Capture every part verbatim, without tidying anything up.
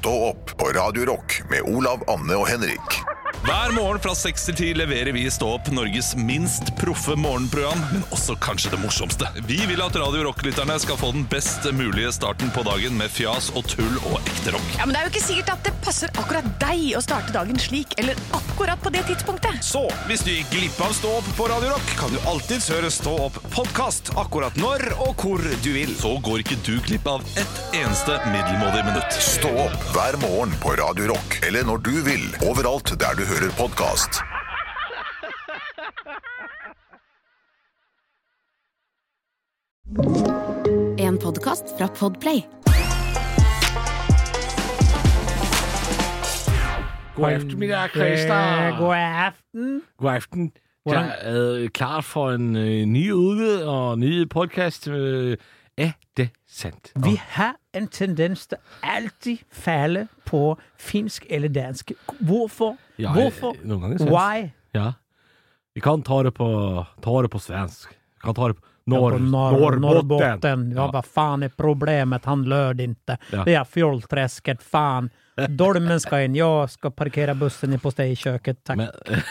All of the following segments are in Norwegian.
Stå opp på Radio Rock med Olav, Anne og Henrik. Hver morgen fra seks til ti leverer vi i Stå opp Norges minst proffe morgenprogram, men også kanskje det morsomste. Vi vil at Radio Rock-lytterne skal få den best mulige starten på dagen med fjas og tull og ekte rock. Ja, men det er jo ikke sikkert at det passer akkurat deg å starte dagen slik, eller akkurat på det tidspunktet. Så, hvis du gikk glipp av Stå opp på Radio Rock, kan du alltid høre Stå opp podcast akkurat når og hvor du vil. Så går ikke du glipp av ett eneste middelmådig minutt. Stå opp hver morgen på Radio Rock, eller når du vil, overalt der du hører podcast. En podcast fra Podplay. God eftermiddag, Christer. God aften. God aften. Hvordan? Klar, øh, klar for en øh, ny uke og ny podcast. Øh, er det sant? Vi har en tendens til alltid falde på finsk eller dansk. Hvorfor? Ja, Hvorfor? noen ganger svensk. Why? Ja. Vi kan ta det på, ta det på svensk. Vi kan ta det på Norr, Ja, på Norr, Norrbotten. Norrbotten. Ja, Ja. vad fan är problemet? Han löd inte. Ja. Det är fjollträsket, fan. Dolmen ska in. Jag ska parkera bussen på steg i köket. Tack. Men,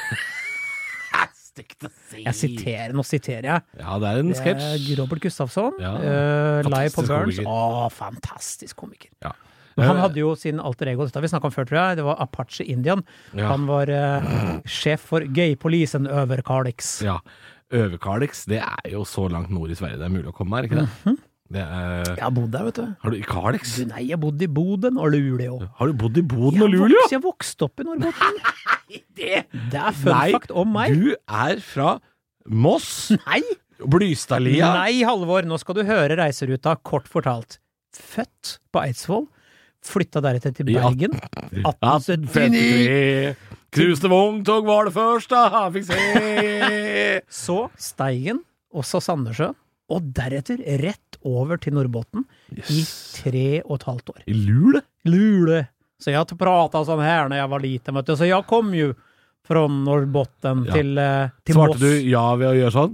stygt å si. Jeg siterer, nå siterer jeg. Ja, det er en Det sketsj. er Robert Gustafsson, Ja. eh, live på Fantastisk Burns. komiker. Åh, fantastisk komiker. Ja. Men han hadde jo sin alter ego, dette har vi snakket om før, tror jeg. Det var Apache Indian. Ja. Han var eh, sjef for gaypolisen over Kalix. Ja. Øverkalix, det er jo så langt nord i Sverige det er mulig å komme her, ikke det? Mhm. Det er... Jeg har bodd der, vet du. Har du i Kalix? Du, Nei, jeg bodde i Boden og Luleå. Har du bodd i Boden Jeg og Luleå? vokste, jeg vokste opp i Norrbotten. Det Det er fun Nei, fact om meg. du er fra Moss, Nei, Blystadlia. nei, Halvor, nå skal du høre reiseruta, kort fortalt. Født på Eidsvoll, flytta deretter til Ja. Bergen. atten femtitre. Kruste vogntog var det første han fikk se. Så Steigen, og så Sandnessjøen, og deretter rett over til Norrbotten i tre og et halvt år. I Lule? Lule. Så jeg pratet sånn her når jeg var liten, vet du. Så jeg kom jo fra Norrbotten Ja. til, eh, til Svarte Moss. du ja ved å gjøre sånn?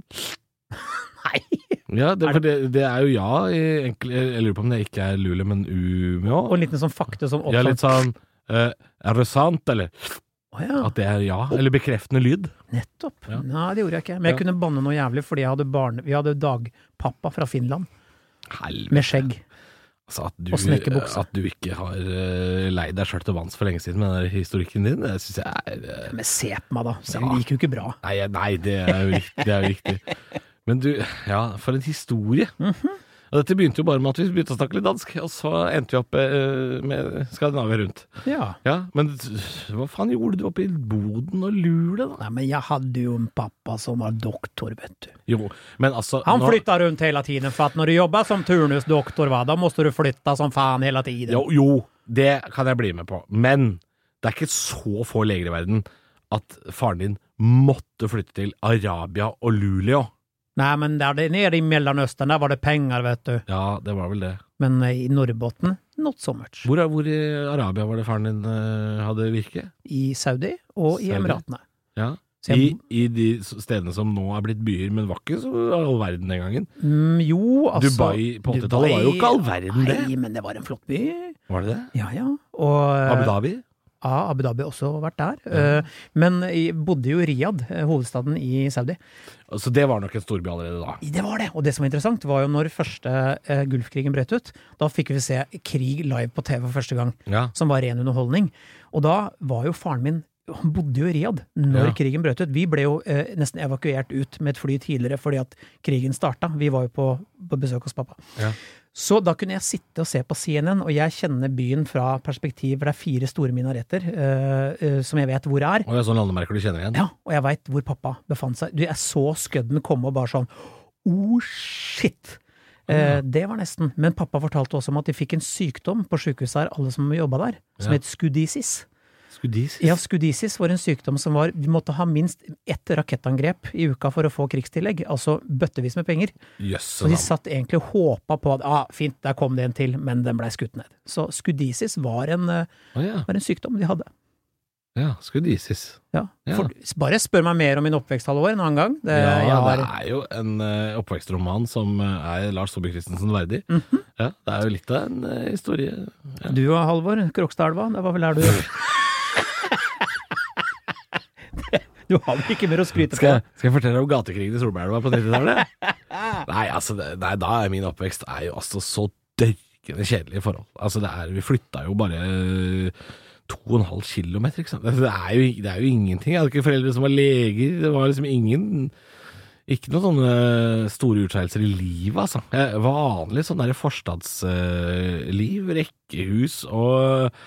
Nei. Ja, det, for det, det er jo ja i enkel, Jeg lurer på om det ikke er Lule, men U med Og å. en liten sånn fakta som Ja, litt opptatt. sånn eh, Er det sant, eller? Å ja, At det er ja, eller bekreftende lyd. nettopp. Ja. Nei, det gjorde jeg ikke. Men jeg Ja. kunne banne noe jævlig, fordi jeg hadde barn, vi hadde dagpappa fra Finland, Helvete. med skjegg. Altså, at du, Og snekkerbukse. at du ikke har uh, leid deg selv til vanns for lenge siden med den historikken din, det synes jeg er eh, Men se på meg da, så Ja. det gikk jo ikke bra. Nei, jeg- nei det, er jo riktig, det er jo riktig. Men du, ja, for en historie. Og dette begynte jo bare med at vi begynte å snakke litt dansk, og så endte vi opp eh, med Skandinavia rundt. Ja. Ja, men hva faen gjorde du oppe i Boden og Lule, da? Nei, men jeg hadde jo en pappa som var doktor, vet du. Jo, men altså Han nå- flyttar rundt hela tiden, för att när du jobbar som turnusdoktor, va, då måste du flytta som fan hela tiden. Jo, jo, det kan jeg bli med på. Men det er ikke så få leger i verden at faren din måtte flytte til Arabia og Luleå. Nej, men där det- nere i Mellanöstern, där var det pengar, vet du. Ja, det var vel det. Men eh, i Norrbotten, not so much. Hvor, er- hvor i Arabia var det faren din eh, hadde virke? I Saudi og i Saudi. Emiratene. Ja. Så I, jeg- I de stedene som nå er blitt byer, men var ikke så all verden den gangen. Mm, jo, altså... Dubai på åttitallet var jo ikke all verden det. Nei, men det var en flott by. Var det det? Ja, ja. Og... eh, Abu Dhabi? Ja, Abu Dhabi har også vært der. Eh, men jeg bodde jo i Riyadh, eh, hovedstaden i Saudi. Så det var nok en storby allerede da. Det var det, og det som var interessant var jo når første eh, Gulfkrigen brøt ut, da fikk vi se krig live på T V for første gang, Ja. som var ren underholdning. Og da var jo faren min, han bodde jo i Riyadh når Ja. krigen brøt ut. Vi ble jo eh, nesten evakuert ut med et fly tidligere fordi at krigen starta. Vi var jo på, på besøk hos pappa. Ja. Så da kunne jeg sitte og se på C N N, og jeg kjenner byen fra perspektiv, hvor det er fire store minaretter, eh, eh, som jeg vet hvor er. Og det er sånne landemerker du kjenner igjen. Ja, og jeg vet hvor pappa befant seg. Du, jeg så skødden komme og bare sånn, oh shit! Eh, det var nesten. Men pappa fortalte også om at de fikk en sykdom på sykehuset her, alle som jobbet der, som Ja. het skudisis. Skudis. Ja, skudisis var en sykdom som var, vi måtte ha minst ett rakettangrep i uka for å få krigstillegg, altså bøttevis med penger. Jøss. Så de satt egentlig og håpet på at, ah, fint, der kom det en til, men den ble skutt ned. Så skudisis var en, eh, Å ja. var en sykdom de hadde. Ja, skulle dises. Ja. Ja. For, bare spør meg mer om min oppvekst halvår en annen gang. Det, Ja, jeg har, det er jo en uh, oppvekstroman som uh, er Lars Saabye Christensen verdig. Mhm. Ja, det er jo litt av en uh, historie. Ja. Du og Halvor, Krokstadelva, det var vel der du Du har vel ikke mer å skryte på? Skal, jeg- skal jeg fortelle om gatekrigen i Solbergelva på nittitallet? Nei, altså, det, nei, da er min oppvekst er jo altså så dørkende kjedelige forhold. Altså, det er, vi flytta jo bare uh, to og en halv kilometer, ikke sant? Det er, jo, det er jo ingenting. Jeg hadde ikke foreldre som var leger. Det var liksom ingen Ikke noen sånne store utskeielser i livet, altså. Jeg, vanlig sånn der forstadsliv, uh, rekkehus og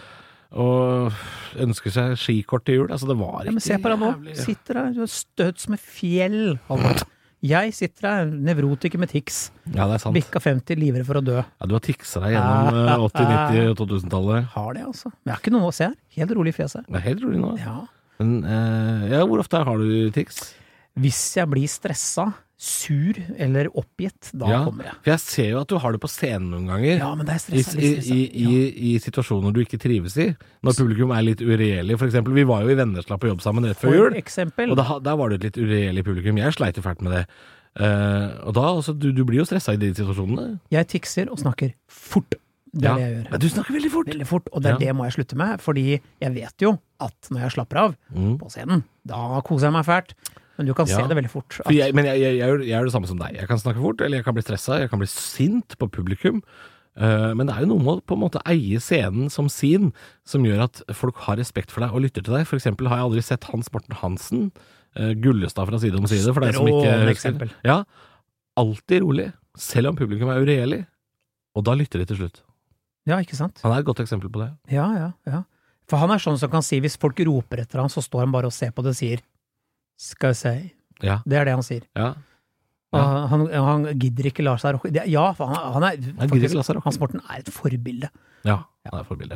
og ønsker seg skikort til jul. Altså, det var ikke Ja, men se på deg nå. jævlig- Sitter der, du er støt som et fjell, Halvor. Jeg sitter der, nevrotiker med tics. Ja, det er sant. Bikka femti, livredd for å dø. Ja, du har tiksa deg gjennom uh, åtti-, nitti- og to-tusen-tallet. Har det, altså. Men jeg har ikke noe å se her. Helt rolig i fjeset. Det er helt rolig nå. Ja. Men uh, ja, hvor ofte har du tics? Hvis jeg blir stressa, sur eller oppgitt, da Ja, kommer jeg. for jeg ser jo at du har det på scenen noen ganger. Ja, men det er I, stressa. i, litt stressa. i, i, I situasjoner du ikke trives i. Når publikum er litt uregjerlig. For eksempel, vi var jo i Vennesla på jobb sammen rett før For jul. eksempel. Og da, der var det et litt uregjerlig publikum. Jeg sleit jo fælt med det. Uh, og da, altså, du, du blir jo stressa i de situasjonene. Jeg tikser og snakker fort. Det er Ja. det jeg gjør. Men du snakker veldig fort. Veldig fort, og det, Ja. det må jeg slutte med, fordi jeg vet jo at når jeg slapper av Mm. på scenen, da koser jeg meg fælt. Men du kan se Ja. det veldig fort. For jeg, men jeg, jeg, jeg, gjør- jeg gjør det samme som deg. Jeg kan snakke fort, eller jeg kan bli stressa, jeg kan bli sint på publikum. Uh, men det er jo noe med å på en måte eie scenen som sin, som gjør at folk har respekt for deg og lytter til deg. For eksempel har jeg aldri sett Hans Morten Hansen, uh, Gullestad fra Side om side, for deg som ikke Strålende husker. eksempel. Ja, alltid rolig, selv om publikum er uregjerlig. Og da lytter de til slutt. Ja, ikke sant? Han er et godt eksempel på det. Ja, ja, ja. For han er sånn som kan si, hvis folk roper etter han, så står han bare og ser på det og sier skal jeg si. Ja, Det er det han sier. ja. Og Ja. han, han gidder ikke la seg rokke. Det- Ja, for han, han er Han gidder ikke la seg rokke. Hans Morten er et forbilde. Ja, han er forbildet.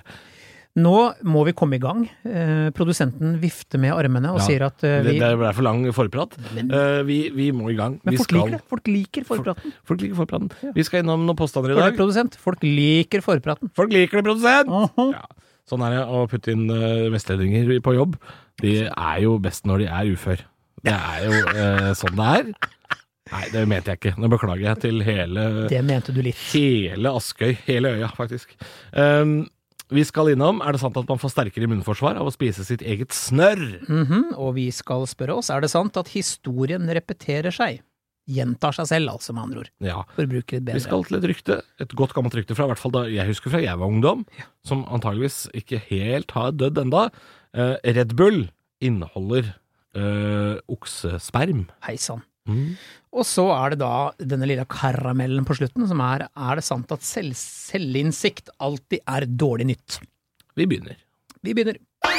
Nå må vi komme i gang. Eh, produsenten vifter med armene og Ja. sier at eh, Det, vi det ble for lang forprat. Men- Uh, vi, vi må i gang. Men vi folk skal, liker det. Folk liker forpraten. Folk liker forpraten. Vi skal innom noen påstander i Hør dag. det, produsent. Folk liker forpraten. Folk liker det, produsent! Mhm. Ja. Sånn er det å putte inn uh, vestlendinger på jobb. De er jo best når de er ufør. Det er jo uh, sånn det er. Nei, det mente jeg ikke. Nå beklager jeg til hele, Det mente du litt. hele Askøy. Hele øya, faktisk. Um, vi skal innom, er det sant at man får sterkere immunforsvar av å spise sitt eget snørr? Mhm, og vi skal spørre oss, er det sant at historien repeterer seg? Gjentar seg selv, altså, med andre ord. Ja. For å bruke litt bedre. Vi skal til et rykte, et godt gammelt rykte fra, i hvert fall da jeg husker fra jeg var ungdom, som antageligvis ikke helt har dødd enda. Uh, Red Bull inneholder uh, oksesperm. Hei sann. Mm. Og så er det da denne lille karamellen på slutten, som er, er det sant at selv, selvinnsikt alltid er dårlig nytt? Vi begynner. Vi begynner.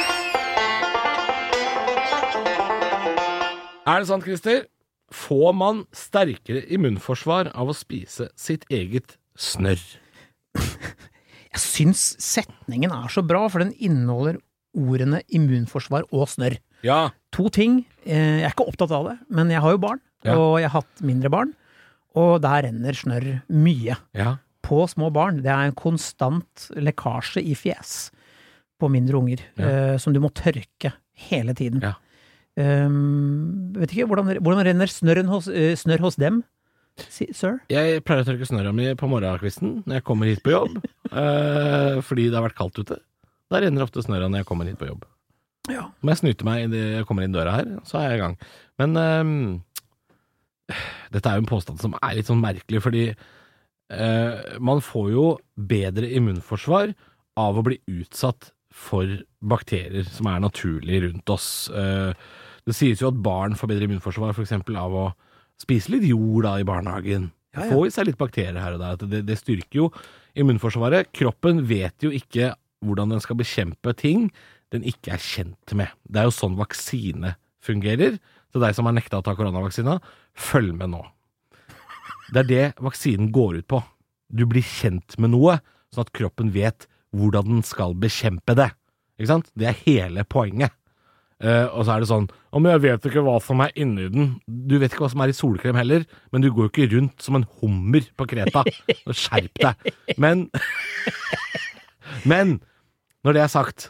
Er det sant, Christer? Får man sterkere immunforsvar av å spise sitt eget snørr? Jeg syns setningen er så bra, for den inneholder ordene immunforsvar og snørr. Ja. To ting. eh, Jeg er ikke opptatt av det, men jeg har jo barn, Ja. og jeg har hatt mindre barn, og der renner snørr mye. Ja. På små barn. Det er en konstant lekkasje i fjes på mindre unger, Ja. eh, som du må tørke hele tiden. Ja. Um, vet ikke, hvordan, hvordan renner snørren hos, eh, snørr hos dem, si, sir? Jeg pleier å tørke snørra mi på morgenkvisten når jeg kommer hit på jobb, eh, fordi det har vært kaldt ute. Da renner ofte snørra når jeg kommer hit på jobb. Ja. Må jeg snyte meg idet jeg kommer inn døra her, så er jeg i gang. Men ehm, dette er jo en påstand som er litt sånn merkelig, fordi eh, man får jo bedre immunforsvar av å bli utsatt for bakterier som er naturlig rundt oss. Eh, det sies jo at barn får bedre immunforsvar for eksempel av å spise litt jord da i barnehagen. Ja, ja. Få i seg litt bakterier her og der. at Det, det styrker jo immunforsvaret. Kroppen vet jo ikke hvordan den skal bekjempe ting den ikke er kjent med. Det er jo sånn vaksine fungerer. Til deg som har nekta å ta koronavaksina, følg med nå. Det er det vaksinen går ut på. Du blir kjent med noe, sånn at kroppen vet hvordan den skal bekjempe det. Ikke sant? Det er hele poenget. Eh, og så er det sånn, om jeg vet ikke hva som er inni den. Du vet ikke hva som er i solkrem heller, men du går jo ikke rundt som en hummer på Kreta. Skjerp deg. Men, men, når det er sagt,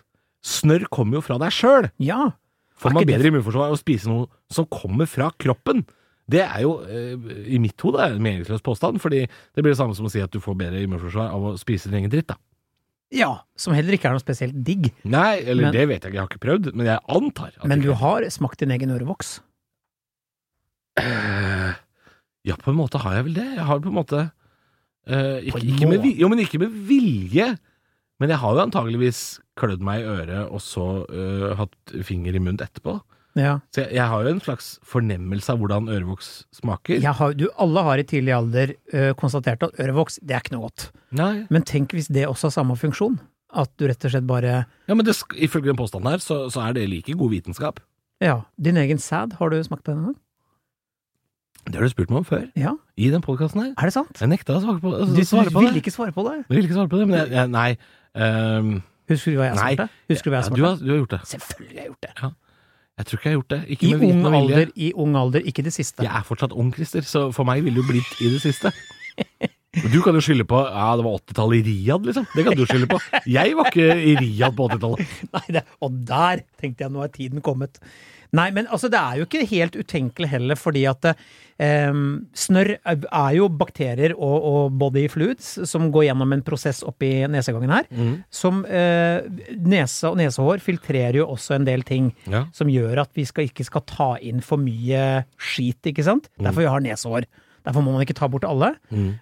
snørr kommer jo fra deg selv. Ja. Får Er man ikke det- bedre immunforsvar av å spise noe som kommer fra kroppen? Det er jo, eh, i mitt hode, en meningsløs påstand, fordi det blir det samme som å si at du får bedre immunforsvar av å spise din egen dritt, da. Ja, som heller ikke er noe spesielt digg. Nei, eller Men- det vet jeg ikke, jeg har ikke prøvd, men jeg antar at Men det du ikke- har smakt din egen ørevoks. Eh, Ja, på en måte har jeg vel det. Jeg har på en måte eh, ikke, På en ikke med, vi- måte? Jo, men ikke med vilje. Men jeg har jo antageligvis klødd meg i øret og så eh, hatt finger i munnen etterpå. Ja. Så jeg, jeg har jo en slags fornemmelse av hvordan ørevoks smaker. Jeg har, du, alle har i tidlig alder ø, konstatert at ørevoks, det er ikke noe godt. Nei. Men tenk hvis det også har samme funksjon. At du rett og slett bare Ja, men det, sk- ifølge den påstanden her, så, så er det like god vitenskap. Ja, din egen sæd, har du smakt på den en gang? Det har du spurt meg om før, Ja, i den podcasten her. er det sant? Jeg nekta å svare på, å Du, svare du på ville det. ikke svare på det? Jeg ville ikke svare på det, men jeg, jeg, nei. ehm, Husker du hva jeg Nei. svarte? Husker du hva jeg ja, svarte? du, har, du har gjort det. Selvfølgelig har jeg gjort det. Jeg tror ikke jeg har gjort det. Ikke I med viten ung og vilje. alder, i ung alder, ikke det siste. Jeg er fortsatt ung, Christer, så for meg ville du blitt i det siste. Du kan jo skylde på ja, det var åttitallet i Riyadh, liksom. Det kan du skylde på. Jeg var ikke i Riyadh på åttitallet. Nei, det, og der tenkte jeg, nå er tiden kommet. Nei, men altså, det er jo ikke helt utenkelig heller, fordi at eh, snørr er jo bakterier og, og body fluids som går gjennom en prosess oppi nesegangen her, som eh, nese og nesehår filtrerer jo også en del ting, Ja. som gjør at vi skal, ikke skal ta inn for mye skit, ikke sant? Derfor vi har nesehår. Derfor må man ikke ta bort alle.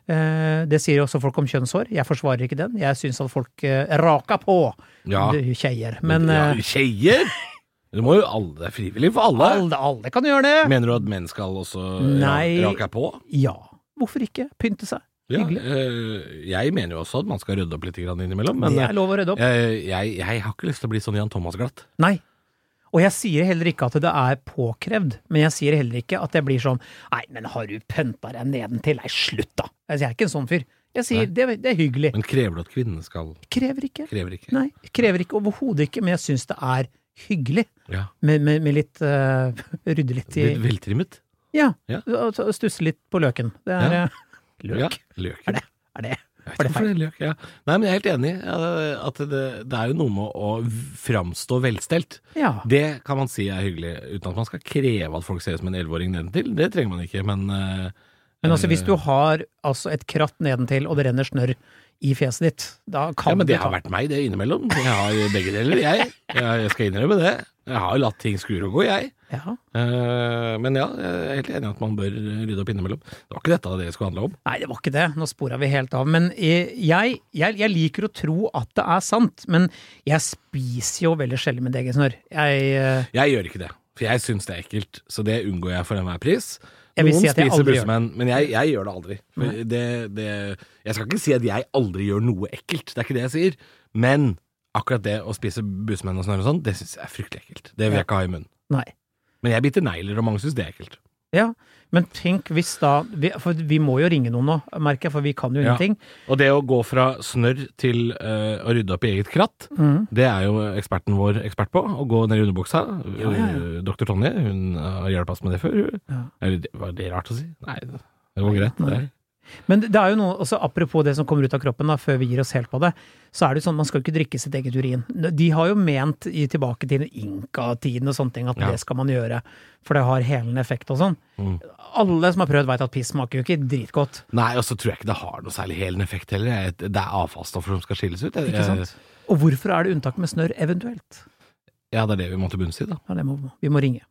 Eh, det sier jo også folk om kjønnshår. Jeg forsvarer ikke den. Jeg synes at folk eh, raker på Ja. det er jo tjejer. Men ja, eh, Skeier! Det må jo alle, det er frivillig for alle. alle, alle kan gjøre det. Mener du at menn skal også Nei. ra- rake på? Ja, hvorfor ikke? Pynte seg. Ja, Hyggelig. eh, jeg mener jo også at man skal rydde opp litt grann innimellom, men Det er lov å rydde opp. jeg, jeg, jeg har ikke lyst til å bli sånn Jan Thomas glatt. Nei. Og jeg sier heller ikke at det er påkrevd, men jeg sier heller ikke at jeg blir sånn nei, men har du pønta deg nedentil? Nei, slutt da. Altså, jeg er ikke en sånn fyr. Jeg sier det, det er hyggelig. Men krever du at kvinnene skal Krever ikke. Krever ikke. Nei, krever ikke overhodet ikke, men jeg syns det er hyggelig. Ja. Med, med, med litt uh, rydde litt i Litt veltrimmet. Ja, Ja. og og stusse litt på løken. Det er Ja. eh, løk. Ja, løk. Er det? Er det? Jeg vet Var det ikke hvorfor det er løk, ja. Nei, men jeg er helt enig ja, at det, det er jo noe med å framstå velstelt. Ja. Det kan man si er hyggelig, uten at man skal kreve at folk ser ut som en elleveåring nedentil. Det trenger man ikke, men eh, Men altså, hvis du har altså et kratt nedentil, og det renner snørr i fjeset ditt, da kan Ja, men det du har ta- vært meg, det innimellom. Jeg har begge deler, jeg. Jeg skal innrømme det. Jeg har jo latt ting skure og gå, jeg. Ja. Eh, men ja, jeg er helt enig i at man bør rydde opp innimellom. Det var ikke dette det skulle handle om. Nei, det var ikke det. Nå sporet vi helt av. Men eh, jeg, jeg, jeg liker å tro at det er sant, men jeg spiser jo veldig sjelden med degensnørr. Jeg eh, Jeg gjør ikke det, for jeg syns det er ekkelt, så det unngår jeg for enhver pris. Jeg vil Noen si at jeg spiser aldri gjør bussemenn, men jeg, jeg gjør det aldri. For Det, det, jeg skal ikke si at jeg aldri gjør noe ekkelt, det er ikke det jeg sier. Men akkurat det å spise bussemenn og snørr og sånn, det syns jeg er fryktelig ekkelt. Det vil jeg ikke ha i munnen. Nei. Men jeg biter negler, og mange syns det er ekkelt. Ja, men tenk hvis da vi, For vi må jo ringe noen nå, merker jeg, for vi kan jo Ja. ingenting. Og det å gå fra snørr til eh, å rydde opp i eget kratt, Mhm. det er jo eksperten vår ekspert på. Å gå ned i underbuksa. Ja, ja, ja. Eh, Doktor Tonje, hun har hjulpet oss med det før. hun. Ja. Eller, det- var det rart å si? Nei, det var greit. Det. Men det er jo noe, også apropos det som kommer ut av kroppen da, før vi gir oss helt på det, så er det jo sånn, man skal jo ikke drikke sitt eget urin. De har jo ment i tilbake til Inka-tiden og sånne ting, at Ja. det skal man gjøre, for det har helende effekt og sånn. Mm. Alle som har prøvd vet at piss smaker jo ikke dritgodt. Nei, og så tror jeg ikke det har noe særlig helende effekt heller. Jeg- Det er avfallsstoffer som skal skilles ut. Jeg- Ikke sant? Og hvorfor er det unntak med snørr eventuelt? Ja, det er det vi må til bunns i, da. Ja, det må, vi må ringe.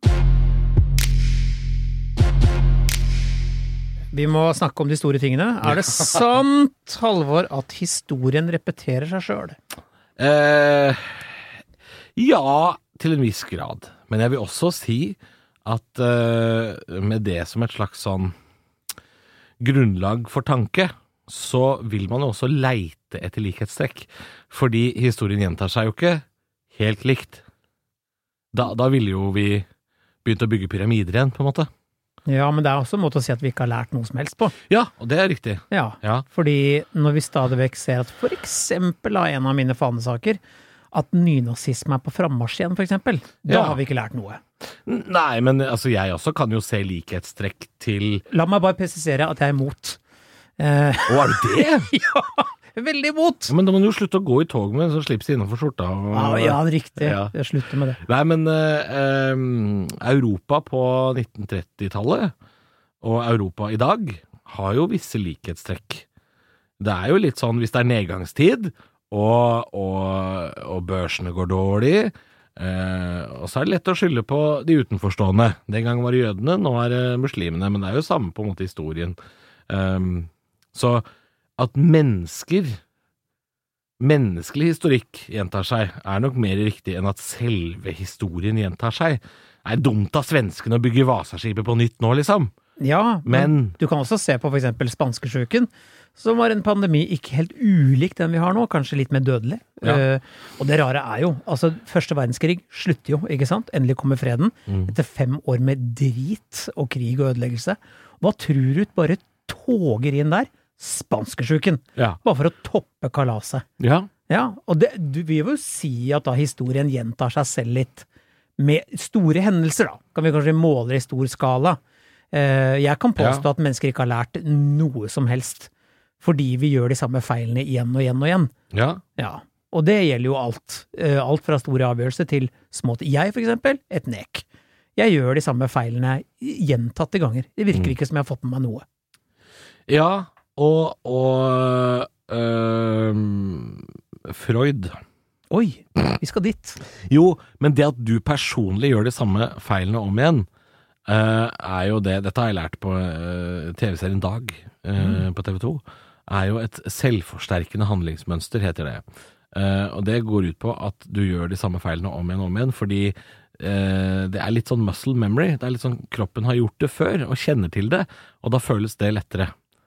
Vi må snakke om de store tingene. Er det sant, Halvor, at historien repeterer seg sjøl? Eh, ja, til en viss grad. Men jeg vil også si at eh, med det som et slags sånn grunnlag for tanke, så vil man jo også leite etter likhetstrekk. Fordi historien gjentar seg jo ikke helt likt. Da, da ville jo vi begynt å bygge pyramider igjen, på en måte. Ja, men det er også en måte å si at vi ikke har lært noe som helst på. Ja, og det er riktig. Ja, Ja. fordi når vi stadig vekk ser at for eksempel av en av mine fanesaker, at nynazisme er på frammarsj igjen, for eksempel, da Ja. har vi ikke lært noe. N- Nei, men altså, jeg også kan jo se likhetstrekk til La meg bare presisere at jeg er imot. Eh, Å, er du det? ja, veldig imot. Men da må du jo slutte å gå i tog med så slips innenfor skjorta. Og, Ja, ja, riktig. Ja. Jeg slutter med det. Nei, men eh, eh, Europa på nitten trettitallet og Europa i dag har jo visse likhetstrekk. Det er jo litt sånn, hvis det er nedgangstid, og, og, og børsene går dårlig, eh, og så er det lett å skylde på de utenforstående. Den gang var det jødene, nå er det muslimene, men det er jo samme på en måte historien. Um, så at mennesker, menneskelig historikk gjentar seg, er nok mer riktig enn at selve historien gjentar seg. Det er dumt av svenskene å bygge Vasaskipet på nytt nå, liksom. Ja, men, Men du kan også se på for eksempel spanskesjuken, som var en pandemi ikke helt ulik den vi har nå, kanskje litt mer dødelig. Ja. Uh, og det rare er jo, altså første verdenskrig slutter jo, ikke sant? Endelig kommer freden, Mm. etter fem år med drit og krig og ødeleggelse. Hva tror du bare toger inn der? Spanskesjuken. Ja. Bare for å toppe kalaset. Ja. Ja, og det, du vil jo si at da historien gjentar seg selv litt med store hendelser da. Kan vi kanskje måle i stor skala. Eh, jeg kan påstå Ja. at mennesker ikke har lært noe som helst, fordi vi gjør de samme feilene igjen og igjen og igjen. Ja. Ja, og det gjelder jo alt. Eh, alt fra store avgjørelser til små. Jeg for eksempel, et nek. Jeg gjør de samme feilene gjentatte ganger. Det virker Mm. ikke som jeg har fått med meg noe. Ja, og, og øhm, Freud. Oi, vi skal dit. Jo, men det at du personlig gjør de samme feilene om igjen, øh, er jo det, dette har jeg lært på øh, T V-serien Dag øh, på T V to, er jo et selvforsterkende handlingsmønster, heter det. Uh, og det går ut på at du gjør de samme feilene om igjen og om igjen, fordi uh, det er litt sånn muscle memory, det er litt sånn kroppen har gjort det før, og kjenner til det, og da føles det lettere.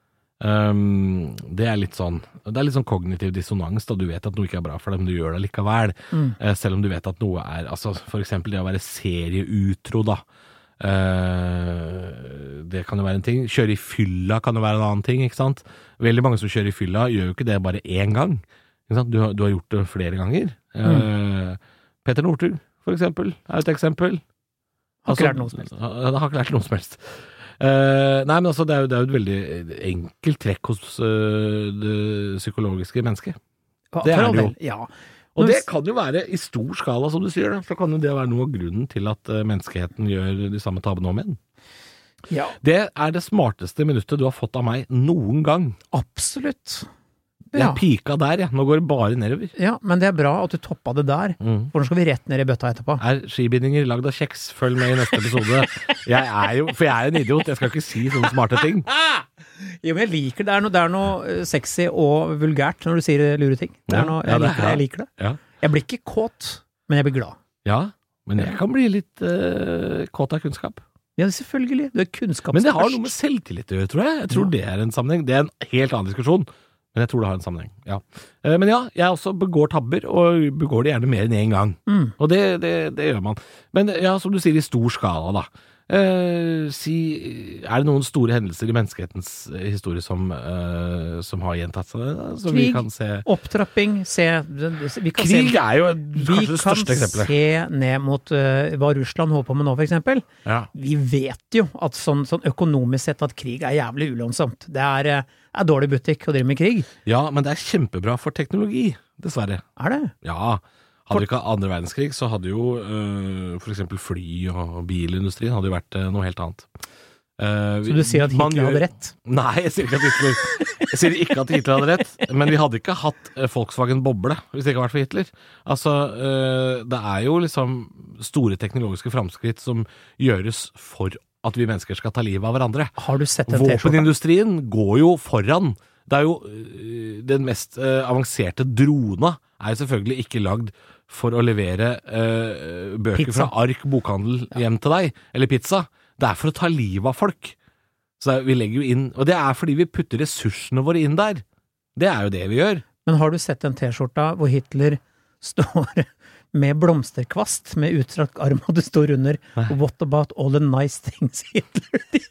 Um, det er litt sånn, det er litt sånn kognitiv dissonans, da du vet at noe ikke er bra for deg, men du gjør det likevel, Mm. uh, selv om du vet at noe er, altså for eksempel det å være serieutro da, uh, det kan jo være en ting, kjøre i fylla kan jo være en annen ting, ikke sant? Veldig mange som kjører i fylla gjør jo ikke det bare én gang. Ikke sant? Du, har, du har gjort det flere ganger. Mm. Uh, Peter Northug, for eksempel, er et eksempel. Har ikke lært noe som helst. Han har ikke lært noe som helst. Uh, nei, men altså, det er jo, det er jo et veldig enkelt trekk hos uh, det psykologiske mennesket. Ja, Det er for all det jo. del, Ja. Og det kan jo være i stor skala, som du sier, da. Så kan jo det være noe av grunnen til at uh, menneskeheten gjør de samme tabbene om igjen. Ja, Det er det smarteste minuttet du har fått av meg noen gang. absolutt. Jeg Ja. pika der, jeg. Nå går det bare nedover. Ja, men det er bra at du toppa det der. Mm. For nå skal vi rett ned i bøtta etterpå. Er skibindinger lagd av kjeks? Følg med i neste episode. Jeg er jo, for jeg er en idiot, jeg skal ikke si sånne smarte ting. Jo, men jeg liker det. Det er noe, det er noe eh, sexy og vulgært når du sier lure ting. Det Ja, er noe, ja, jeg, det liker det, er- jeg liker det. Ja, Jeg blir ikke kåt, men jeg blir glad. ja men jeg kan bli litt uh, kåt av kunnskap. Ja, selvfølgelig. Du er kunnskapsførst. Men det har noe med selvtillit å gjøre, tror jeg. Jeg tror det er en sammenheng. Det er en helt annen diskusjon, men jeg tror det har en sammenheng. Ja. Eh, Men ja, jeg også begår tabber, og begår det gjerne mer enn én gang. Mm. Og det, det, det gjør man. Men ja, som du sier, i stor skala, da. Eh, si, er det noen store hendelser i menneskehetens eh, historie som, eh, som har gjentatt seg? Da? Som vi Krig. kan se. Opptrapping, se vi kan Krig se, er jo Vi kanskje det kan største eksempelet. se ned mot eh, hva Russland holder på med nå, for eksempel. Ja. Vi vet jo at sånn, sånn økonomisk sett at krig er jævlig ulønnsomt. Det er, eh, er dårlig butikk å drive med krig. ja, men det er kjempebra for teknologi, dessverre. Er det? Ja, hadde vi ikke hatt andre verdenskrig, så hadde jo øh, for eksempel fly- og bilindustrien hadde jo vært øh, noe helt annet. Uh, Så du sier at Hitler hadde rett? Nei, jeg sier ikke at Hitler Jeg sier ikke at Hitler hadde rett, men vi hadde ikke hatt uh, Volkswagen Boble hvis det ikke hadde vært for Hitler. Altså, uh, det er jo liksom store teknologiske framskritt som gjøres for at vi mennesker skal ta livet av hverandre. Har du sett en T-skjorte? Våpenindustrien går jo foran. Det er jo øh, den mest øh, avanserte drona er jo selvfølgelig ikke lagd for å levere øh, bøker Pizza. fra Ark bokhandel hjem til deg, eller pizza. Det er for å ta livet av folk. Så det er, vi legger jo inn, og det er fordi vi putter ressursene våre inn der. Det er jo det vi gjør. Men har du sett den T-skjorta hvor Hitler står med blomsterkvast med utstrakt arm, og det står under What about all the nice things Hitler did?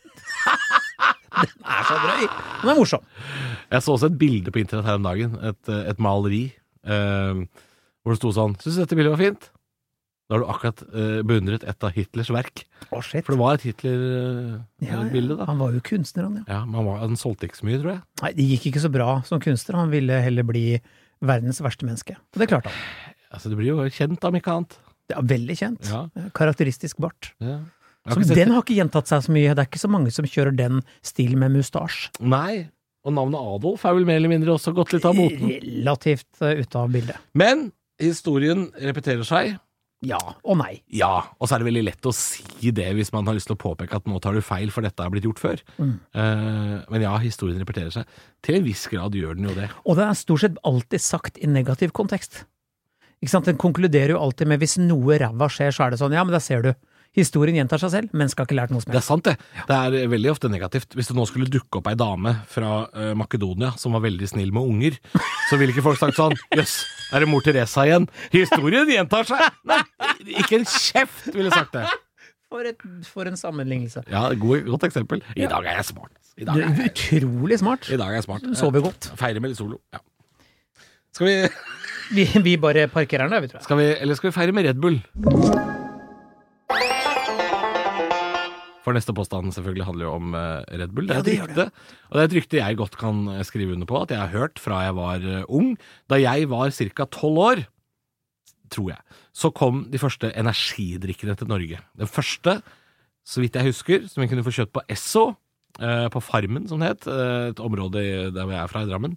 Den er så drøy. Den er morsom. Jeg så også et bilde på internett her om dagen, et, et maleri, øh, hvor det sto sånn, synes du dette bildet var fint? Da har du akkurat uh, beundret et av Hitlers verk. Å, shit. For det var et Hitler-bilde, ja, da. Han var jo kunstner, han, ja. Ja, men han, var, han solgte ikke så mye, tror jeg. Nei, det gikk ikke så bra som kunstner. Han ville heller bli verdens verste menneske. Og det klarte han. Altså, det blir jo kjent, om ikke annet. Det er veldig kjent. Ja. Karakteristisk bart. Ja. Som, den har ikke gjentatt seg så mye. Det er ikke så mange som kjører den stilen med mustasj. Nei, og navnet Adolf er vel mer eller mindre også gått litt av moten. Relativt uh, ute av bildet. Men historien repeterer seg. Ja og nei. Ja, og så er det veldig lett å si det hvis man har lyst til å påpeke at nå tar du feil, for dette har blitt gjort før. Mm. Uh, men ja, historien repeterer seg. Til en viss grad gjør den jo det. Og det er stort sett alltid sagt i negativ kontekst. Ikke sant? Den konkluderer jo alltid med hvis noe ræva skjer, så er det sånn, ja, men da ser du. Historien gjentar seg selv, men skal ikke lært noe som helst. Det er sant det. Det er veldig ofte negativt. Hvis det nå skulle dukke opp ei dame fra uh, Makedonia som var veldig snill med unger, så ville ikke folk sagt sånn, jøss, er det mor Teresa igjen? Historien gjentar seg! Nei, ikke en kjeft ville sagt det. For, et, for en sammenlignelse. Ja, god, godt eksempel. I dag er jeg smart. I dag er jeg, utrolig smart. I dag er jeg smart. Sover godt. Feirer med litt solo, ja. Skal vi... vi... Vi bare parkerer den, vi tror jeg. Skal vi, eller skal vi feire med Red Bull? For neste påstand selvfølgelig handler jo om uh, Red Bull. Det er et ja, det rykte, og det er et rykte jeg godt kan skrive under på, at jeg har hørt fra jeg var uh, ung. Da jeg var cirka tolv år, tror jeg, så kom de første energidrikkene til Norge. Den første, så vidt jeg husker, som vi kunne få kjøpt på Esso, uh, på Farmen, som det het, uh, et område der jeg er fra i Drammen.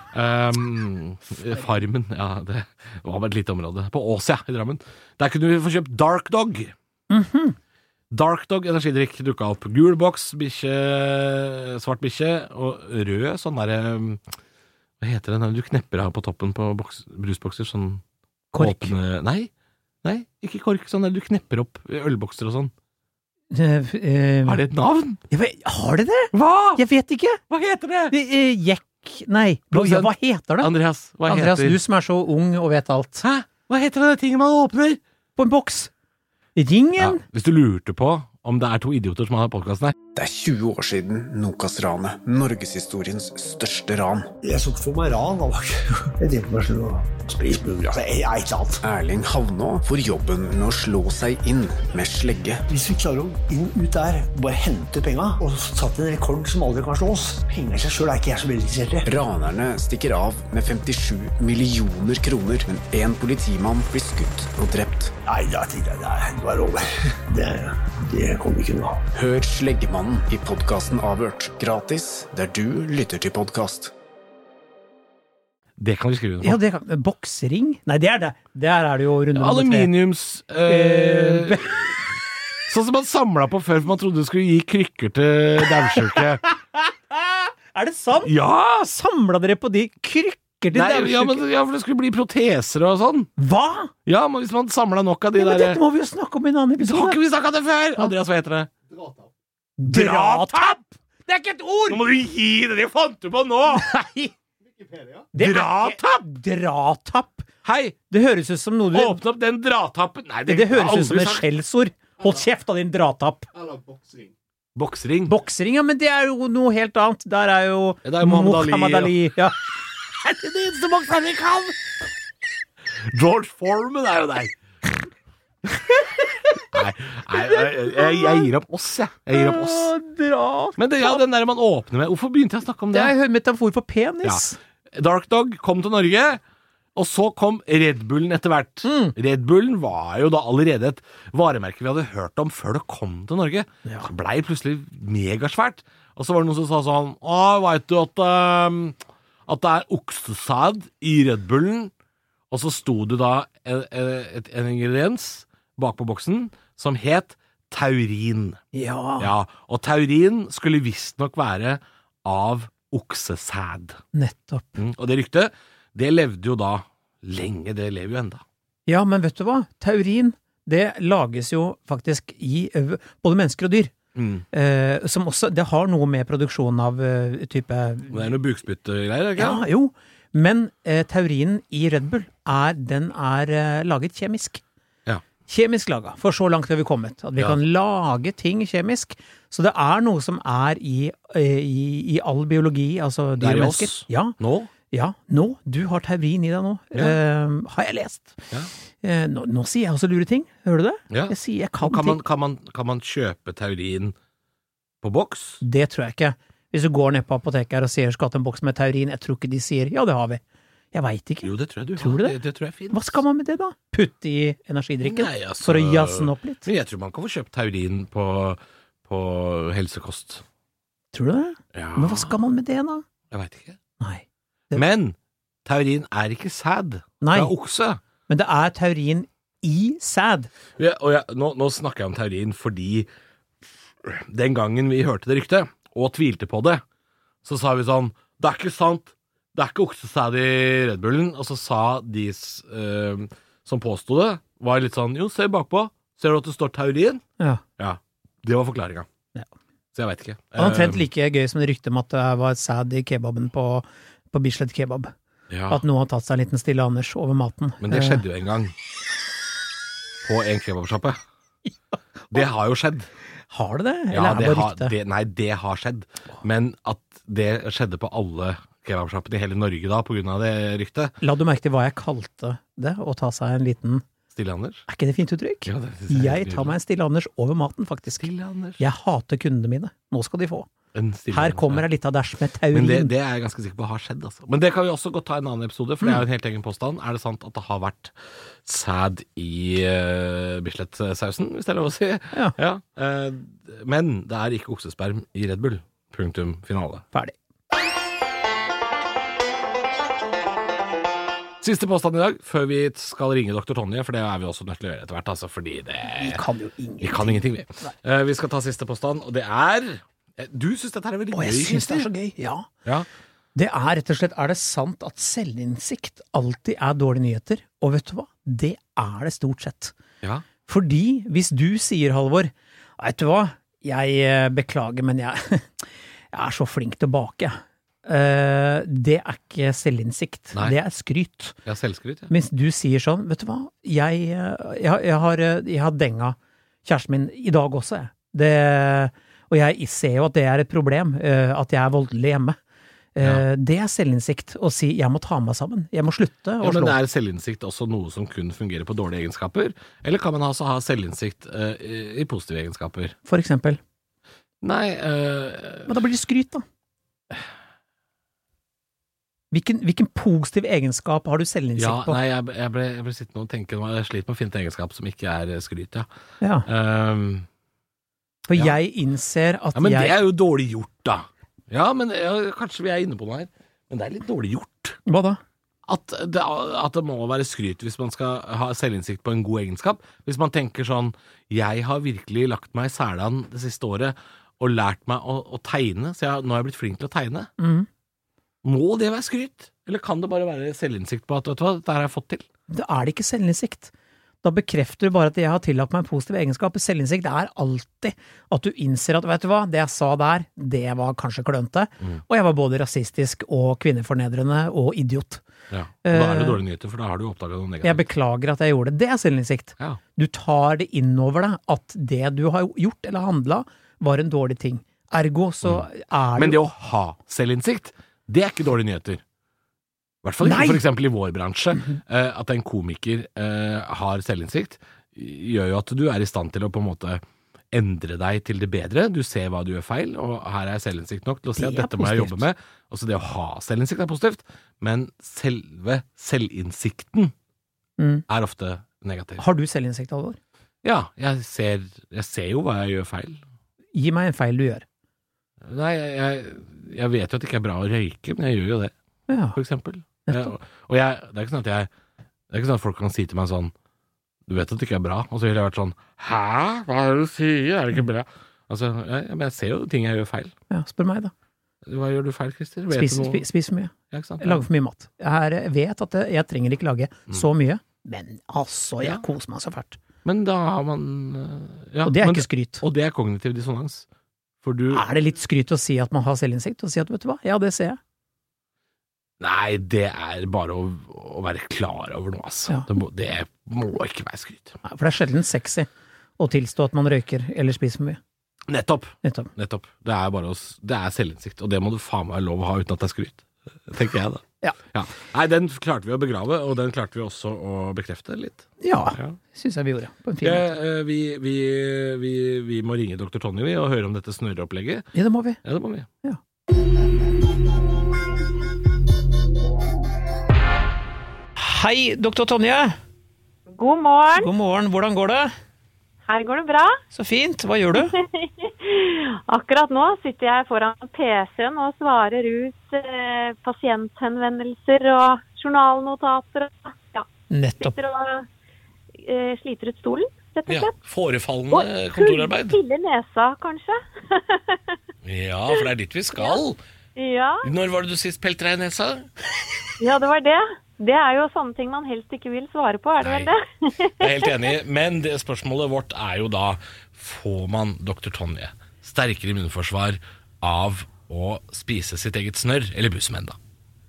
Um, Farmen, ja, det var bare et lite område. På Åsia i Drammen. Der kunne vi få kjøpt Dark Dog. Mhm. Dark Dog energidrikk dukket opp. Gul boks, bikkje, svart bikkje, og rød, sånn der, hva heter det, når du knepper av på toppen på boks, brusbokser, sånn kork. Åpne, nei, nei, ikke kork, sånn der du knepper opp ølbokser og sånn. Uh, uh, Har det et navn? Vet, har det det? Hva? Jeg vet ikke. Hva heter det? Uh, Jekk, nei, ja, hva heter det? Andreas, hva Andreas, heter? du som er så ung og vet alt. Hæ? Hva heter det tingen man åpner? På en boks. Ringen? Ja, hvis du lurte på om det er to idioter som har podcasten her. Det er tjue år siden Nokas-ranet, Norgeshistoriens største ran. Jeg så for meg ran, da. Jeg tenkte meg selv å spise smugler. Altså, jeg er ikke sant. Erling Havnå får jobben med å slå seg inn med slegge. Hvis vi klarer å inn ut der, bare hente penga, og satt en rekord som aldri kan slås. Penger i seg selv er ikke jeg så veldig interessert i. Ranerne stikker av med femtisju millioner kroner, men en politimann blir skutt og drept. Nei, da tenkte jeg, det var over. Det, det kom ikke noe. Hør Sleggemannen i podcasten Avhørt, gratis der du lytter til podcast. Det kan vi skrive under på. Ja, det kan, boksring? Nei, det er det. Der er det jo runde nummer tre. Aluminiums... Øh, sånn som man samlet på før, for man trodde det skulle gi krykker til dausjuke. Er det sant? Ja! Samlet dere på de krykker til Nei, dausjuke? ja, men, ja, for det skulle bli proteser og sånn. Hva? Ja, men hvis man samlet nok av de ja, men der... Dette må vi jo snakke om i en annen episode. Har ikke vi snakket det før? Andreas, hva heter det? Dratapp! Det er ikke et ord! Nå må du gi det, det fant du på nå! Nei! Dratapp! Dratapp! Hei! Det høres ut som noe du... Åpne opp den dratappen! Nei, det, det høres ut som et skjellsord. Hold kjeft av din dratapp. Eller boksring. Boksring? Boksring, ja, men det er jo noe helt annet. Der er jo... Det er Muhammad Muhammad Ali. Ja. Er det det eneste bokseren vi kan? George Foreman er jo deg. Nei, nei jeg, jeg, jeg gir opp oss, jeg. Jeg gir opp oss. Dratapp. Men det, ja, den der man åpner med. Hvorfor begynte jeg å snakke om det? Det er metafor for penis. Ja. Dark Dog kom til Norge, og så kom Red Bullen etter hvert. Mm. Red Bullen var jo da allerede et varemerke vi hadde hørt om før det kom til Norge. Ja. Det ble plutselig megasvært. Og så var det noen som sa sånn, å, vet du at, um, at det er oksesæd i Red Bullen? Og så sto det da en, en, en ingrediens bak på boksen som het taurin. Ja. Ja, og taurin skulle visst nok være av oksesæd. Nettopp. Mm, og det ryktet, det levde jo da lenge, det lever jo enda. Ja, men vet du hva? Taurin, det lages jo faktisk i både mennesker og dyr. Mm. Eh, som også, det har noe med produksjon av uh, type... Det er noe bukspyttegreier, ikke? Ja, jo. Men eh, taurinen i Red Bull, er, den er eh, laget kjemisk. Ja. Kjemisk laget, for så langt har vi kommet. At vi ja. kan lage ting kjemisk. Så det er noe som er i, i, i all biologi, altså dyr og mennesker. Ja. Nå? Ja, nå, du har taurin i deg nå, Ja. eh, har jeg lest. Ja. Eh, nå, nå sier jeg også lure ting, hører du det? Ja. Jeg sier jeg kan, Kan man, ting. kan, man, kan man kjøpe taurin på boks? Det tror jeg ikke. Hvis du går ned på apoteket her og sier skal ha en boks med taurin, jeg tror ikke de sier, ja, det har vi. Jeg vet ikke. Jo, det tror jeg du Tror har. du det? Det, det tror jeg finnes. Hva skal man med det da? Putte i energidrikken? Nei, altså- For å jazze den opp litt? Men jeg tror man kan få kjøpt taurin på, på helsekost. Tror du det? Ja. Men hva skal man med det da? Jeg vet ikke. Nei. Det- Men taurin er ikke sæd. Nei. Det er okse. Men det er taurin i sæd. Ja, og jeg, nå, nå snakker jeg om taurin fordi den gangen vi hørte det ryktet, og tvilte på det, så sa vi sånn, det er ikke sant, det er ikke oksesæd i Red Bullen, og så sa de uh, som påstod det, var litt sånn, jo, se bakpå, ser du at det står taurin? Ja. Ja, det var forklaringen. Ja. Så jeg vet ikke. Det var omtrent like gøy som det rykte om at det var sæd i kebaben på, på Bislett kebab. Ja. At noen har tatt seg en liten stille Anders over maten. Men det skjedde jo en gang. På en kebabshoppe. Det har jo skjedd. Har det det? Eller Ja, er det det bare har, rykte? det, nei, det har skjedd. Men at det skjedde på alle kebabshoppene i hele Norge da, på grunn av det ryktet. La du merke til hva jeg kalte det, å ta seg en liten... Stille Anders? Er ikke det fint uttrykk? Ja, det synes jeg er Jeg nydelig. tar meg en stille Anders over maten, faktisk. Stille Anders. Jeg hater kundene mine. Nå skal de få. En Stille Her Anders, kommer ja. en liten dash med taurin. Men det, det er jeg ganske sikker på har skjedd, altså. Men det kan vi også godt ta i en annen episode, for det er jo en helt egen påstand. Er det sant at det har vært sæd i uh, Bislett-sausen, hvis det er lov å si? Ja. Uh, men det er ikke oksesperm i Red Bull. Punktum finale. Ferdig. Siste påstand i dag, før vi skal ringe doktor Tonje, for det er vi også nødt til å gjøre etter hvert, altså, fordi det... Vi kan jo ingenting. Vi kan ingenting, vi. Uh, vi skal ta siste påstand, og det er... Du synes dette er veldig Å, gøy, jeg synes det er så Christer. gøy, ja. Ja. Det er rett og slett, er det sant at selvinnsikt alltid er dårlige nyheter? Og vet du hva? Det er det stort sett. Ja. Fordi hvis du sier, Halvor, vet du hva, jeg eh, beklager, men jeg, jeg er så flink til å bake. Uh, det er ikke selvinnsikt. Nei. Det er skryt. Ja, selvskryt, ja. Mens du sier sånn, vet du hva, jeg, jeg, jeg, har, jeg har denga kjæresten min i dag også. jeg. Det, og jeg ser jo at det er et problem, uh, at jeg er voldelig hjemme. Uh, Ja. Det er selvinnsikt å si, jeg må ta meg sammen, jeg må slutte å Ja, men slå. er selvinnsikt også noe som kun fungerer på dårlige egenskaper? Eller kan man altså ha selvinnsikt uh, i, i positive egenskaper? For eksempel. Nei, uh, Men da blir det skryt da. Hvilken, hvilken positiv egenskap har du selvinnsikt ja, på? nei, jeg, jeg, ble, jeg ble sittende og tenke, jeg sliter med å finne et egenskap som ikke er eh, skryt, ja. Ja, Um, for ja. jeg innser at ja, men jeg... det er jo dårlig gjort, da. Ja, men ja, kanskje vi er inne på noe her. Men det er litt dårlig gjort. Hva da? At det, at det må være skryt hvis man skal ha selvinnsikt på en god egenskap. Hvis man tenker sånn, jeg har virkelig lagt meg i selen det siste året og lært meg å, å tegne, så jeg, nå har jeg blitt flink til å tegne. Mhm. Må det være skryt? Eller kan det bare være selvinnsikt på at, vet du hva, dette her har jeg fått til? Da er det ikke selvinnsikt. Da bekrefter du bare at jeg har tillagt meg en positiv egenskap. Selvinnsikt er alltid at du innser at, vet du hva, det jeg sa der, det var kanskje klønte, Mm. og jeg var både rasistisk og kvinnefornedrende og idiot. Ja. Og da er det Eh, dårlige nyheter, for da har du oppdaget noe Jeg negativt. beklager at jeg gjorde det. Det er selvinnsikt. Ja. Du tar det innover deg at det du har gjort eller handlet var en dårlig ting. Ergo så er det Men det å ha selvinnsikt, det er ikke dårlige nyheter. I hvert fall ikke Nei. for eksempel i vår bransje. eh, at en komiker eh, har selvinnsikt, gjør jo at du er i stand til å på en måte endre deg til det bedre. Du ser hva du gjør feil, og her er selvinnsikt nok til å si Det at er dette må jeg positivt. jobbe med. Også det å ha selvinnsikt er positivt, men selve selvinnsikten Mm. er ofte negativ. Har du selvinnsikt, Alvor? Ja, jeg ser, jeg ser jo hva jeg gjør feil. Gi meg en feil du gjør. Nei, jeg, jeg, jeg vet jo at det ikke er bra å røyke, men jeg gjør jo det, Ja. for eksempel. Jeg, og jeg, det er ikke sånn at jeg Det er ikke sånn at folk kan si til meg sånn, du vet at det ikke er bra, og så ville jeg vært sånn, hæ? Hva er det du sier? Er det ikke bra? Altså, jeg, men jeg ser jo ting jeg gjør feil. Ja, spør meg da. Hva gjør du feil, Christer? Vet Spis, du noe? spi, spis for mye. Ja, ikke sant? Jeg lager for mye mat. Jeg, er, jeg vet at jeg, jeg trenger ikke lage så mye, men altså, jeg Ja. koser meg så fælt. Men da har man øh, ja, Og det er men, ikke skryt. Og det er kognitiv dissonans. For du Er det litt skryt å si at man har selvinnsikt, og si at, vet du hva, ja, det ser jeg. Nei, det er bare å, å være klar over noe, altså. Ja. Det, må, det må ikke være skryt. Nei, for det er sjelden sexy å tilstå at man røyker eller spiser for mye. Nettopp. Nettopp. Nettopp. Det er bare å, s- det er selvinnsikt, og det må du faen meg ha lov å ha uten at det er skryt. Tenker jeg da. Ja. Ja. Nei, den klarte vi å begrave, og den klarte vi også å bekrefte litt. Ja, Ja. synes jeg vi gjorde. På en fin Det, måte. eh, vi, vi, vi, vi må ringe doktor Tonje vi, og høre om dette snørreopplegget. Ja, det må vi. Ja, det må vi. Ja. Hei, doktor Tonje. God morgen. God morgen. Hvordan går det? Her går det bra. Så fint. Hva gjør du? Akkurat nå sitter jeg foran P C-en og svarer ut eh, pasienthenvendelser og journalnotater. Og, ja, Nettopp. sitter og eh, sliter ut stolen, rett og Ja, slett. forefallende kontorarbeid. stille nesa, kanskje. Ja, for det er dit vi skal. Ja, Når var det du sist pelte deg i nesa? ja, det var det. Det er jo sånne ting man helst ikke vil svare på, er det vel det? Jeg er helt enig, men det spørsmålet vårt er jo da, får man doktor Tonje sterkere immunforsvar av å spise sitt eget snørr, eller bussemenn da?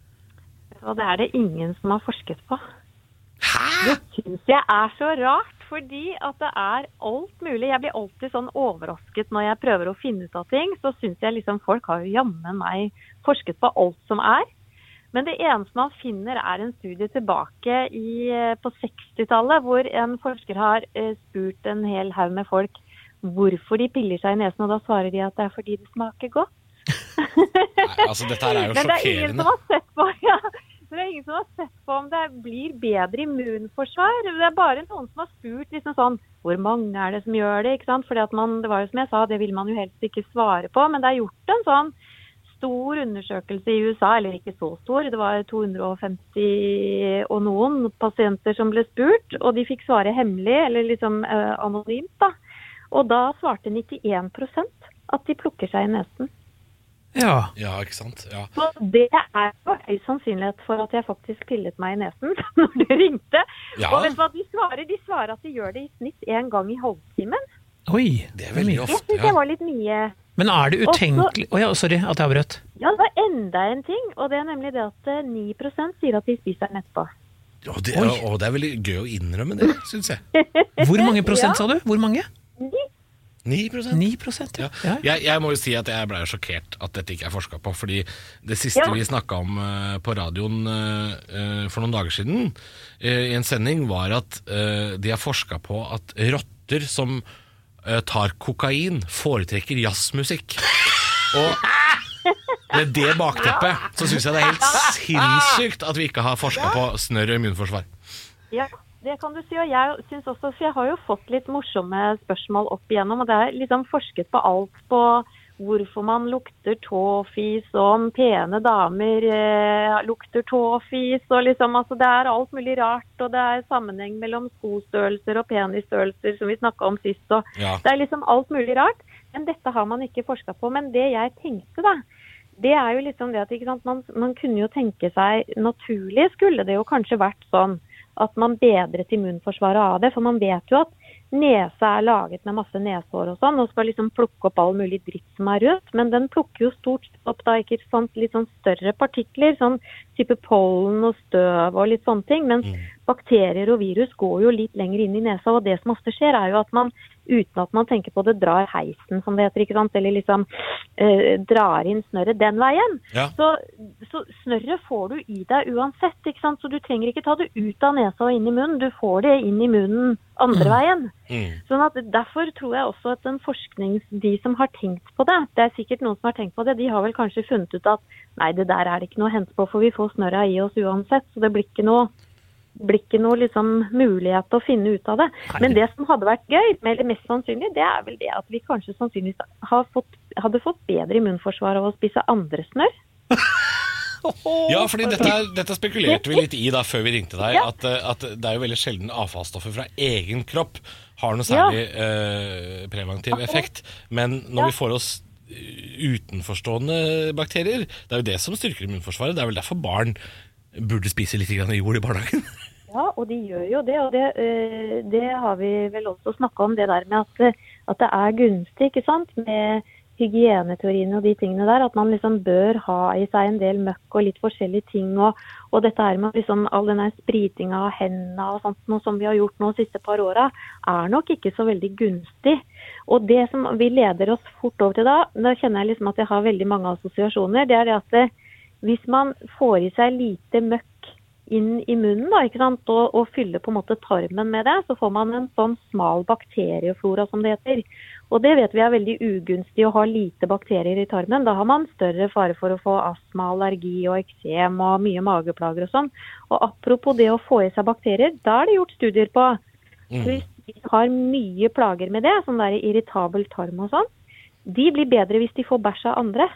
Og det er det ingen som har forsket på. Hæ? Det synes jeg er så rart, fordi at det er alt mulig. Jeg blir alltid sånn overrasket når jeg prøver å finne ut av ting, så synes jeg liksom folk har jo jammen meg forsket på alt som er. Men det eneste man finner er en studie tilbake i, på sekstitallet, hvor en forsker har eh, spurt en hel haug med folk hvorfor de piller seg i nesen, og da svarer de at det er fordi det smaker godt. Nei, altså dette her er jo Men det er ingen sjokkerende. som har sett på, ja. Det er ingen som har sett på om det blir bedre immunforsvar. Det er bare noen som har spurt liksom sånn, hvor mange er det som gjør det, ikke sant? Fordi at man, det var jo som jeg sa, det vil man jo helst ikke svare på, men det er gjort en sånn stor undersøkelse i U S A, eller ikke så stor, det var to hundre og femti og noen pasienter som ble spurt, og de fikk svare hemmelig, eller liksom eh, anonymt da. Og da svarte nittien prosent at de plukker seg i nesen. Ja. Ja, ikke sant? Ja. Så det er jo høy sannsynlighet for at jeg faktisk pillet meg i nesen når det ringte. Ja. Og vet du hva de svarer? De svarer at de gjør det i snitt en gang i halvtimen. Oi. Det er veldig Det ofte, synes ja. jeg var litt mye. Men er det utenkelig... Å ja, sorry at jeg avbrøt. Ja, det var enda en ting, og det er nemlig det at eh, ni prosent sier at de spiser den etterpå. Og det, er, og det er veldig gøy å innrømme det, synes jeg. Hvor mange prosent, sa du? Hvor mange? ni prosent? ni prosent, ja. Ja. Jeg, jeg må jo si at jeg ble jo sjokkert at dette ikke er forsket på, fordi det siste Ja. vi snakket om uh, på radioen uh, for noen dager siden, uh, i en sending, var at uh, de har forsket på at rotter som uh, tar kokain foretrekker jazzmusikk. Og med det bakteppet så synes jeg det er helt sinnssykt at vi ikke har forsket på snørr og immunforsvar. Ja, det kan du si, og jeg synes også, for jeg har jo fått litt morsomme spørsmål opp igjennom, og det er liksom forsket på alt på hvorfor man lukter tåfis, og om pene damer eh, lukter tåfis, og liksom, altså det er alt mulig rart, og det er sammenheng mellom skostørrelser og penisstørrelser, som vi snakket om sist, og Ja. det er liksom alt mulig rart, men dette har man ikke forsket på, men det jeg tenkte da, det er jo liksom det at ikke sant, man, man kunne jo tenke seg, naturlig skulle det jo kanskje vært sånn, at man bedret immunforsvaret av det, for man vet jo at nesa er laget med masse neshår og sånn, og skal liksom plukke opp all mulig dritt som er rundt, men den plukker jo stort sett opp da, ikke sant, litt sånn større partikler, sånn type pollen og støv og litt sånne ting, mens Mm. bakterier og virus går jo litt lenger inn i nesa, og det som ofte skjer er jo at man, uten at man tenker på det, drar heisen, som det heter, ikke sant, eller liksom eh, drar inn snørret den veien. Ja. Så, så snørret får du i deg uansett, ikke sant, så du trenger ikke ta det ut av nesa og inn i munnen, du får det inn i munnen andre veien. Mm. Sånn at derfor tror jeg også at den forskning, de som har tenkt på det, det er sikkert noen som har tenkt på det, de har vel kanskje funnet ut at nei, det der er det ikke noe å hente på, for vi får snørret i oss uansett, så det blir ikke noe, blir ikke noe liksom mulighet til å finne ut av det. Men det som hadde vært gøy, eller mest sannsynlig, det er vel det at vi kanskje sannsynligvis har fått, hadde fått bedre immunforsvar av å spise andre snørr. Ja, fordi dette, er, dette spekulerte vi litt i da før vi ringte deg, Ja. at, eh, at det er jo veldig sjelden avfallsstoffer fra egen kropp har noe særlig eh, preventiv effekt, men når Ja. vi får oss utenforstående bakterier, det er jo det som styrker immunforsvaret, det er vel derfor barn burde spise litt grann jord i barnehagen. Ja, og de gjør jo det, og det, eh, det har vi vel også snakket om, det der med at, eh, at det er gunstig, ikke sant, med hygieneteoriene og de tingene der, at man liksom bør ha i seg en del møkk og litt forskjellige ting, og, og dette her med liksom all denne spritinga av hendene og sånt, noe som vi har gjort nå de siste par åra, er nok ikke så veldig gunstig. Og det som vi leder oss fort over til da, da kjenner jeg liksom at jeg har veldig mange assosiasjoner, det er det at det, hvis man får i seg lite møkk inn i munnen da, ikke sant? Og, og fyller på en måte tarmen med det, så får man en sånn smal bakterieflora som det heter. Og det vet vi er veldig ugunstig å ha lite bakterier i tarmen. Da har man større fare for å få astma, allergi og eksem og mye mageplager og sånn. Og apropos det å få i seg bakterier, da er det gjort studier på. Mm. Hvis de har mye plager med det, sånn der irritabel tarm og sånn, de blir bedre hvis de får bæsj av andre.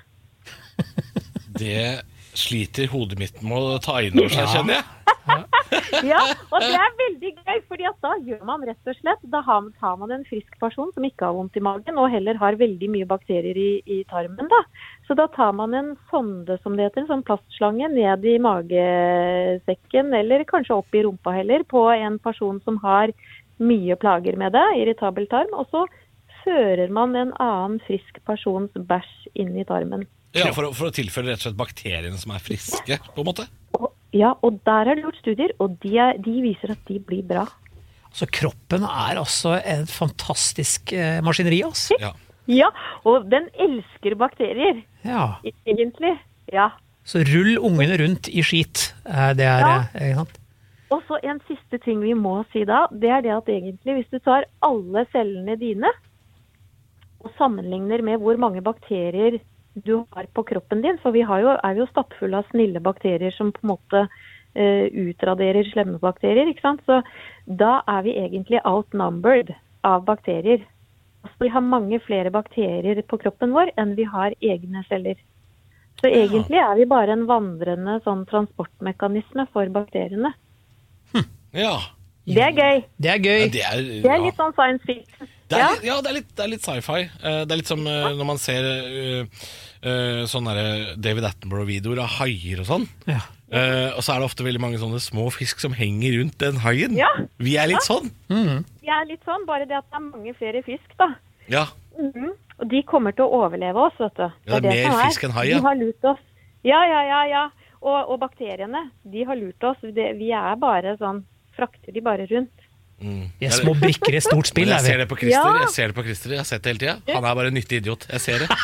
Det sliter hodet mitt med å ta inn over seg, ja. Kjenner jeg. Ja, og det er veldig gøy, fordi at da gjør man rett og slett, da har man en frisk person som ikke har vondt i magen, og heller har veldig mye bakterier i, i tarmen da. Så da tar man en sonde, som det heter, en sånn plastslange, ned i magesekken, eller kanskje opp i rumpa heller, på en person som har mye plager med det, irritabel tarm, og så fører man en annen frisk persons bæsj inn i tarmen. Ja, for, for å tilføre rett og slett bakteriene som er friske, på en måte. Og, ja, og der har de gjort studier, og de, er, de viser at de blir bra. Så kroppen er altså et fantastisk eh, maskineri, altså. Ja. Ja, og den elsker bakterier. Ja. Egentlig, ja. Så rull ungene rundt i skit, eh, det er, ja. eh, ikke sant? Og så en siste ting vi må si da, det er det at egentlig hvis du tar alle cellene dine, og sammenligner med hvor mange bakterier du har på kroppen din, for vi har jo, er jo stappfulle av snille bakterier som på en måte uh, utraderer slemme bakterier, ikke sant? Så da er vi egentlig outnumbered av bakterier. Altså, vi har mange flere bakterier på kroppen vår enn vi har egne celler. Så egentlig er vi bare en vandrende sånn transportmekanisme for bakteriene. Hm. Ja. Det er gøy. Det er gøy. Ja, det, er, det er litt sånn science fiction. Det er, ja, det er litt, det er litt sci-fi. Det er litt som når man ser uh, uh, sånne David Attenborough-videoer av haier og sånn. Ja. Uh, og så er det ofte veldig mange sånne små fisk som henger rundt den haien. Ja. Vi er litt ja. sånn. Mm. Vi er litt sånn, bare det at det er mange flere fisk da. Ja. Mm-hmm. Og de kommer til å overleve oss, vet du. Ja, det er, det er mer fisk enn hai, ja. De har lurt oss. Ja, ja, ja, ja. Og, og bakteriene, de har lurt oss. Det, vi er bare sånn, frakter de bare rundt. Mm. Jeg er små brikker i stort spill. Jeg ser det på Christer, ja. jeg ser det på Christer, jeg har sett det hele tiden. Han er bare en nyttig idiot, jeg ser det.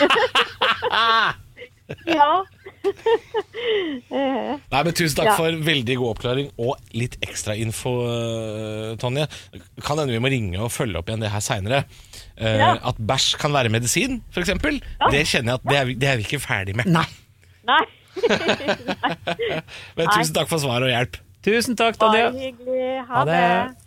Ja. Nei, men tusen takk ja. for veldig god oppklaring og litt ekstra info, Tonje. Kan hende vi må ringe og følge opp igjen det her senere. Ja. At bæsj kan være medisin, for eksempel. Ja. Det kjenner jeg at det er, det er vi ikke ferdig med. Nei. Nei. Men tusen takk for svar og hjelp. Tusen takk, Tonje. Bare hyggelig. Ha, ha det.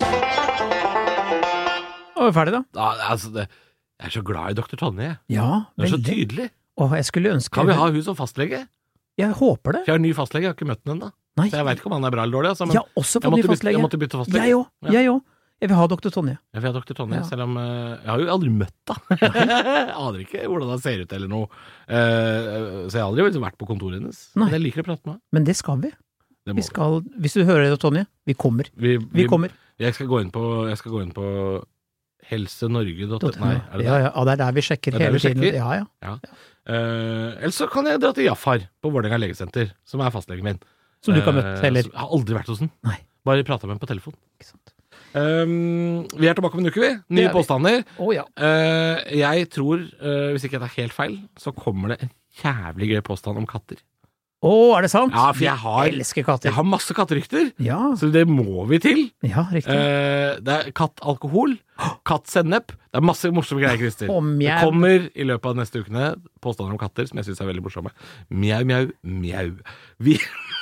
Og vi er ferdig da. Ja, altså det, jeg er så glad i doktor Tonje. Ja, det er så tydelig. Åh, jeg skulle ønske... Kan vi ha hun som fastlege? Jeg håper det. For jeg har en ny fastlege, jeg har ikke møtt den enda. Nei. Så jeg vet ikke om han er bra eller dårlig. Altså, men jeg har også fått ny fastlege. Jeg måtte bytte fastlege. Jeg også, ja. jeg også. Jeg vil ha doktor Tonje. Jeg vil ha doktor Tonje, ja. Selv om uh, jeg har jo aldri møtt da. Jeg aner ikke hvordan han ser ut eller noe. Uh, så jeg har aldri vært på kontoret hennes. Nei. Men jeg liker å prate med. Men det skal vi. Det vi skal, hvis du hører det, Tonje, vi kommer. Vi, vi, vi kommer. Jeg skal gå inn på, jeg skal gå inn på helsenorge punktum net. Nei, er det ja, ja, det er der vi sjekker hele vi sjekker. tiden. Ja, ja. ja. Uh, ellers så kan jeg dra til Jafar på Vålerenga legesenter, som er fastlegen min. Som du ikke har møtt, eller? Uh, jeg har aldri vært hos den. Nei. Bare pratet med den på telefon. Ikke sant. Um, vi er tilbake om en uke, vi. Nye påstander. Oh, ja. uh, Jeg tror, uh, hvis ikke jeg tar helt feil, så kommer det en jævlig gøy påstand om katter. Å, oh, er det sant? Ja, for jeg har, jeg elsker katter. Jeg har masse katterykter, ja. Så det må vi til. Ja, riktig. Uh, det er kattalkohol, kattsennep. Det er masse morsomme greier, Christer. Oh, det kommer i løpet av neste ukene påstander om katter, som jeg synes er veldig morsomme. Mjau, mjau, mjau. Vi...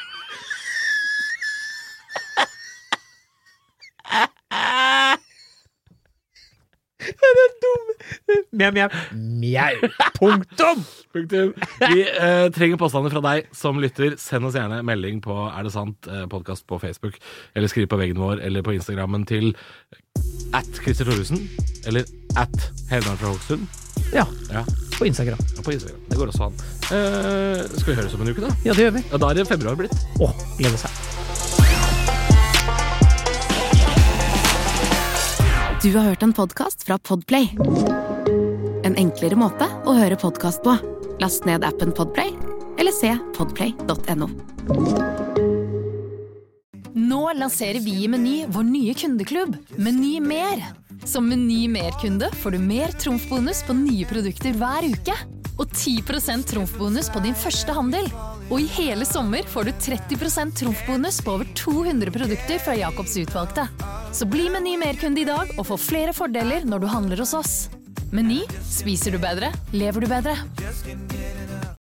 Det er dum. Mjau, mjau. Mjau. Punktum. Punktum. Vi eh, trenger påstander fra deg som lytter. Send oss gjerne melding på Er det sant? Eh, podcast på Facebook, eller skriv på veggen vår, eller på Instagrammen til at Christer Thoresen, eller at Hedmark fra Hokksund. Ja, ja, på Instagram. Ja, på Instagram. Det går også an. Eh, skal vi høres om en uke da? Ja, det gjør vi. Ja, da er det februar blitt. Åh, gleder seg. Du har hørt en podcast fra Podplay. En enklere måte å høre podcast på. Last ned appen Podplay, eller se podplay punktum no. Nå lanserer vi i Meny vår nye kundeklubb, Meny Mer. Som Meny Mer-kunde får du mer trumfbonus på nye produkter hver uke. Og ti prosent trumfbonus på din første handel. Og i hele sommer får du tretti prosent trumfbonus på over to hundre produkter fra Jakobs utvalgte. Så bli Meny Mer-kunde i dag og få flere fordeler når du handler hos oss. Meny, spiser du bedre, lever du bedre.